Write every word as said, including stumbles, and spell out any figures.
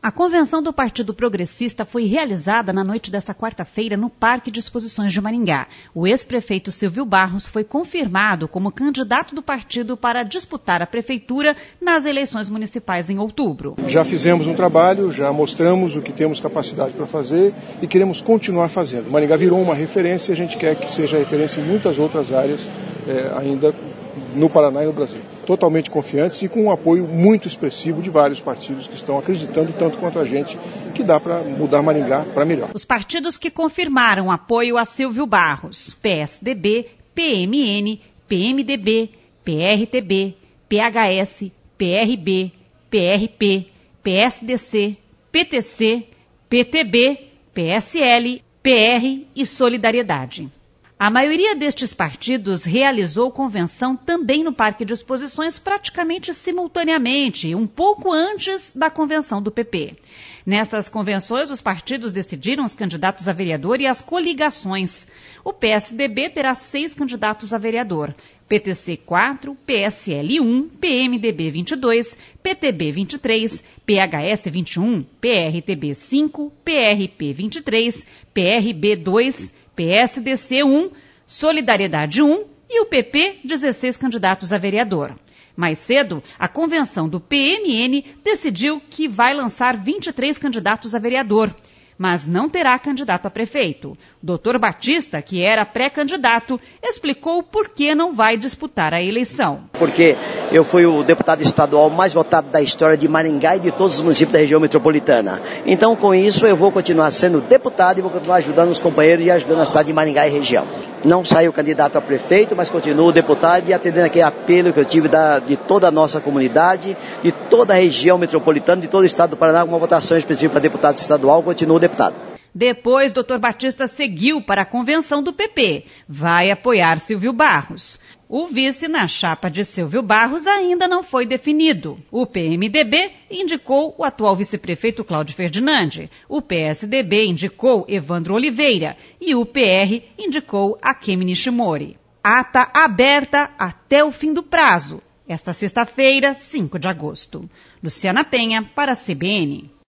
A convenção do Partido Progressista foi realizada na noite desta quarta-feira no Parque de Exposições de Maringá. O ex-prefeito Silvio Barros foi confirmado como candidato do partido para disputar a prefeitura nas eleições municipais em outubro. Já fizemos um trabalho, já mostramos o que temos capacidade para fazer e queremos continuar fazendo. Maringá virou uma referência e a gente quer que seja referência em muitas outras áreas é, ainda no Paraná e no Brasil. Totalmente confiantes e com um apoio muito expressivo de vários partidos que estão acreditando tanto quanto a gente que dá para mudar Maringá para melhor. Os partidos que confirmaram apoio a Silvio Barros: P S D B, P M N, P M D B, P R T B, P H S, P R B, P R P, P S D C, P T C, P T B, P S L, P R e Solidariedade. A maioria destes partidos realizou convenção também no Parque de Exposições praticamente simultaneamente, um pouco antes da convenção do P P. Nessas convenções, os partidos decidiram os candidatos a vereador e as coligações. O P S D B terá seis candidatos a vereador, P T C quatro, P S L um, P M D B vinte e dois, P T B vinte e três, P H S vinte e um, P R T B cinco, P R P vinte e três, P R B dois, P S D C um, Solidariedade um e o P P dezesseis candidatos a vereador. Mais cedo, a convenção do P M N decidiu que vai lançar vinte e três candidatos a vereador, mas não terá candidato a prefeito. O doutor Batista, que era pré-candidato, explicou por que não vai disputar a eleição. Porque eu fui o deputado estadual mais votado da história de Maringá e de todos os municípios da região metropolitana. Então, com isso, eu vou continuar sendo deputado e vou continuar ajudando os companheiros e ajudando a cidade de Maringá e região. Não saiu candidato a prefeito, mas continuo deputado e atendendo aquele apelo que eu tive da, de toda a nossa comunidade, de toda a região metropolitana, de todo o estado do Paraná, com uma votação específica para deputado estadual, continuo deputado. Depois, doutor Batista seguiu para a convenção do P P. Vai apoiar Silvio Barros. O vice na chapa de Silvio Barros ainda não foi definido. O P M D B indicou o atual vice-prefeito Cláudio Ferdinand. O P S D B indicou Evandro Oliveira. E o P R indicou Akemi Nishimori. Ata aberta até o fim do prazo. Esta sexta-feira, cinco de agosto. Luciana Penha, para a C B N.